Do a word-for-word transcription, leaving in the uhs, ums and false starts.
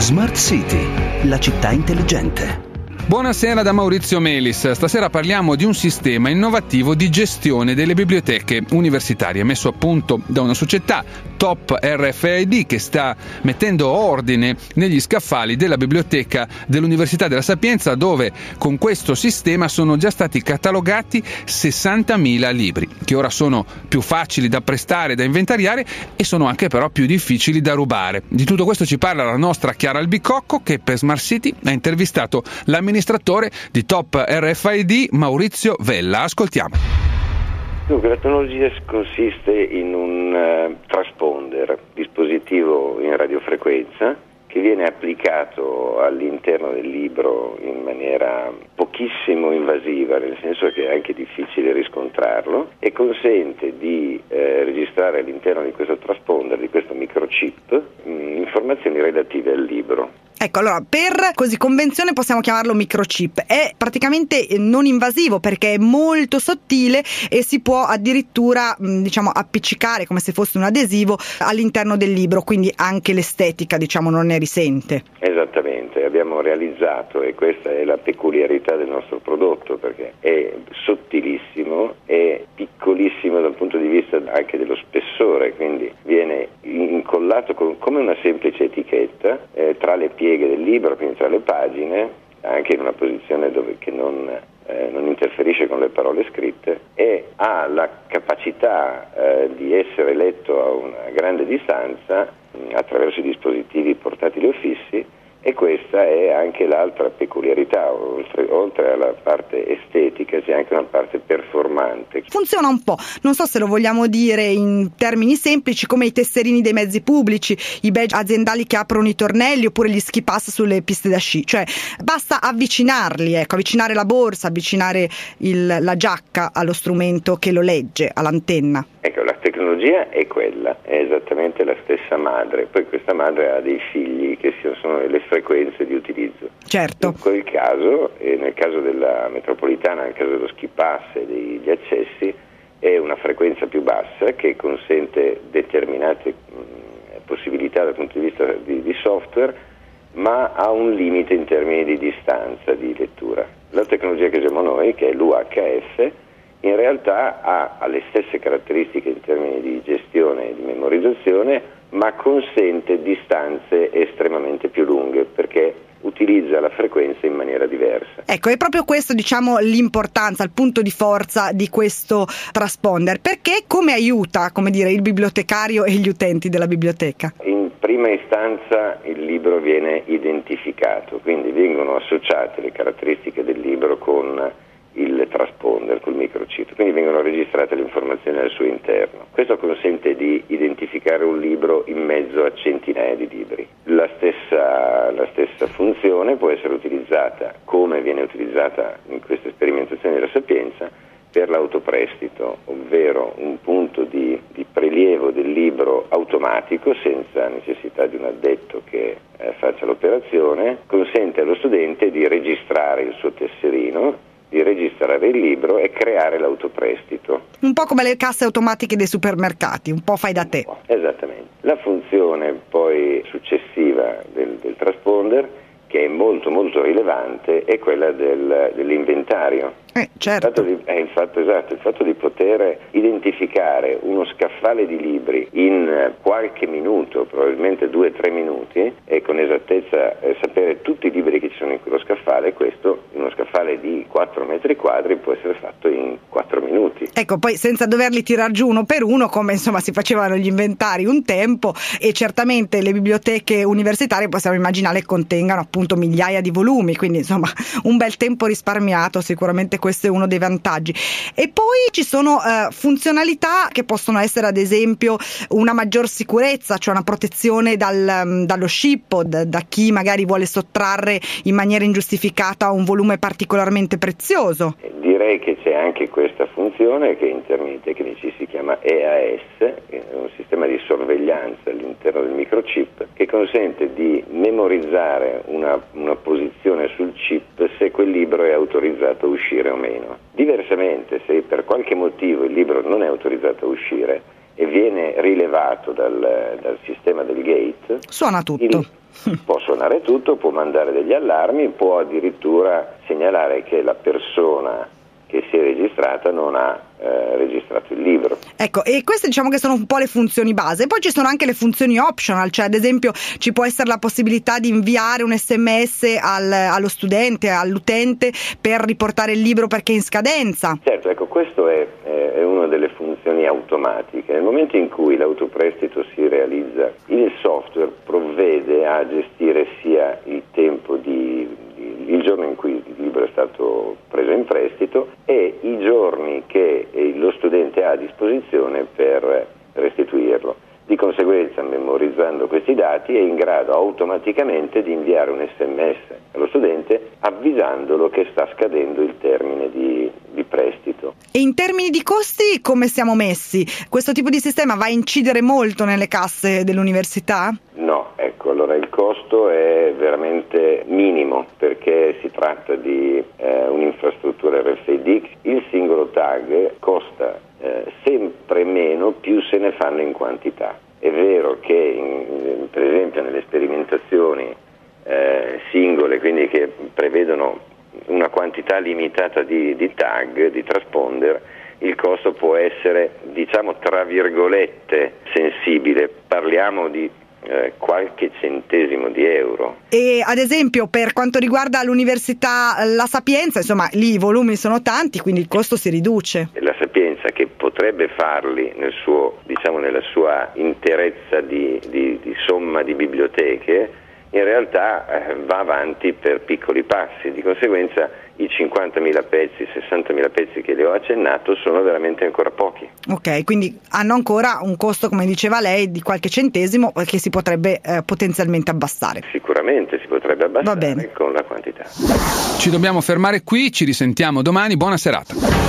Smart City, la città intelligente. Buonasera da Maurizio Melis. Stasera parliamo di un sistema innovativo di gestione delle biblioteche universitarie messo a punto da una società, Top R F I D, che sta mettendo ordine negli scaffali della biblioteca dell'Università della Sapienza, dove con questo sistema sono già stati catalogati sessantamila libri, che ora sono più facili da prestare, da inventariare e sono anche però più difficili da rubare. Di tutto questo ci parla la nostra Chiara Albicocco, che per Smart City ha intervistato l'amministratore di Top R F I D, Maurizio Vella. Ascoltiamo. Dunque, la tecnologia consiste in un uh, transponder, dispositivo in radiofrequenza, che viene applicato all'interno del libro in maniera pochissimo invasiva, nel senso che è anche difficile riscontrarlo, e consente di eh, registrare all'interno di questo transponder, di questo microchip, mh, informazioni relative al libro. Ecco, allora, per così convenzione possiamo chiamarlo microchip. È praticamente non invasivo perché è molto sottile e si può addirittura, diciamo, appiccicare come se fosse un adesivo all'interno del libro, quindi anche l'estetica, diciamo, non ne risente. Esattamente, abbiamo realizzato, e questa è la peculiarità del nostro prodotto, perché è sottilissimo, è piccolissimo dal punto di vista anche dello spessore, quindi viene incollato con, come una semplice etichetta eh, tra le pieghe del libro, quindi tra le pagine, anche in una posizione dove che non, eh, non interferisce con le parole scritte, e ha la capacità eh, di essere letto a una grande distanza mh, attraverso i dispositivi portatili o fissi. E questa è anche l'altra peculiarità, oltre, oltre alla parte estetica c'è anche una parte performante. Funziona un po', non so se lo vogliamo dire in termini semplici, come i tesserini dei mezzi pubblici, i badge aziendali che aprono i tornelli oppure gli ski pass sulle piste da sci, cioè basta avvicinarli, ecco, avvicinare la borsa, avvicinare il, la giacca allo strumento che lo legge, all'antenna. Ecco, la tecnologia è quella, è esattamente la stessa madre, poi questa madre ha dei figli che sono le frequenze di utilizzo. Certo. In quel caso, e nel caso della metropolitana, nel caso dello ski pass e degli accessi, è una frequenza più bassa che consente determinate mh, possibilità dal punto di vista di, di software, ma ha un limite in termini di distanza di lettura. La tecnologia che usiamo noi, che è l'U H F, in realtà ha, ha le stesse caratteristiche in termini di gestione e di memorizzazione, ma consente distanze estremamente più lunghe perché utilizza la frequenza in maniera diversa. Ecco, è proprio questo, diciamo, l'importanza, il punto di forza di questo transponder, perché come aiuta, come dire, il bibliotecario e gli utenti della biblioteca? In prima istanza il libro viene identificato, quindi vengono associate le caratteristiche del libro con il transponder, col microchip, quindi vengono registrate le informazioni al suo interno. Questo consente di identificare un libro in mezzo a centinaia di libri. La stessa, la stessa funzione può essere utilizzata, come viene utilizzata in queste sperimentazioni della Sapienza, per l'autoprestito, ovvero un punto di, di prelievo del libro automatico senza necessità di un addetto che eh, faccia l'operazione, consente allo studente di registrare il suo tesserino, di registrare il libro e creare l'autoprestito. Un po' come le casse automatiche dei supermercati, un po' fai da te. Esattamente. La funzione poi successiva del, del transponder, che è molto molto rilevante, è quella del, dell'inventario. Eh, certo. Il fatto di, eh, il fatto esatto, il fatto di poter identificare uno scaffale di libri in qualche minuto, probabilmente due o tre minuti, e con esattezza eh, sapere tutti i libri che ci sono in quello scaffale, questo in uno scaffale di quattro metri quadri può essere fatto in quattro minuti. Ecco, poi senza doverli tirar giù uno per uno, come insomma si facevano gli inventari un tempo, e certamente le biblioteche universitarie possiamo immaginare contengano appunto migliaia di volumi, quindi insomma un bel tempo risparmiato, sicuramente questo è uno dei vantaggi. E poi ci sono eh, funzionalità che possono essere ad esempio una maggior sicurezza, cioè una protezione dal, dallo scippo, da, da chi magari vuole sottrarre in maniera ingiustificata un volume particolarmente prezioso. Direi che c'è anche questa funzione che in termini tecnici si chiama E A S, che è un sistema di sorveglianza all'interno del microchip che consente di memorizzare una, una posizione sul chip se quel libro è autorizzato a uscire o meno. Diversamente, se per qualche motivo il libro non è autorizzato a uscire, e viene rilevato dal, dal sistema del gate, suona tutto. Il, può suonare tutto, può mandare degli allarmi, può addirittura segnalare che la persona che si è registrata non ha eh, registrato il libro. Ecco, e queste diciamo che sono un po' le funzioni base. Poi ci sono anche le funzioni optional, cioè ad esempio ci può essere la possibilità di inviare un sms al, allo studente, all'utente, per riportare il libro perché è in scadenza. Certo, ecco, questo è, è una delle funzioni automatiche. Nel momento in cui l'autoprestito si realizza, il software provvede a gestire sia il tempo di il giorno in cui il libro è stato preso in prestito e i giorni che lo studente ha a disposizione per restituirlo. Di conseguenza, memorizzando questi dati, è in grado automaticamente di inviare un sms allo studente avvisandolo che sta scadendo il termine di, di prestito. E in termini di costi come siamo messi? Questo tipo di sistema va a incidere molto nelle casse dell'università? No, ecco, allora il costo è veramente minimo perché si tratta di eh, un'infrastruttura R F I D. Il singolo tag costa eh, sempre meno più se ne fanno in quantità. È vero che in, per esempio nelle sperimentazioni eh, singole, quindi che prevedono una quantità limitata di, di tag, di transponder, il costo può essere, diciamo tra virgolette, sensibile. Parliamo di Eh, qualche centesimo di euro. E ad esempio per quanto riguarda l'università La Sapienza, insomma lì i volumi sono tanti, quindi il costo si riduce. La Sapienza, che potrebbe farli nel suo, diciamo nella sua interezza di, di, di somma di biblioteche, in realtà eh, va avanti per piccoli passi. Di conseguenza i cinquantamila pezzi, sessantamila pezzi che le ho accennato sono veramente ancora pochi. Ok, quindi hanno ancora un costo, come diceva lei, di qualche centesimo che si potrebbe eh, potenzialmente abbassare. Sicuramente si potrebbe abbassare Va bene. con la quantità. Ci dobbiamo fermare qui, ci risentiamo domani, buona serata.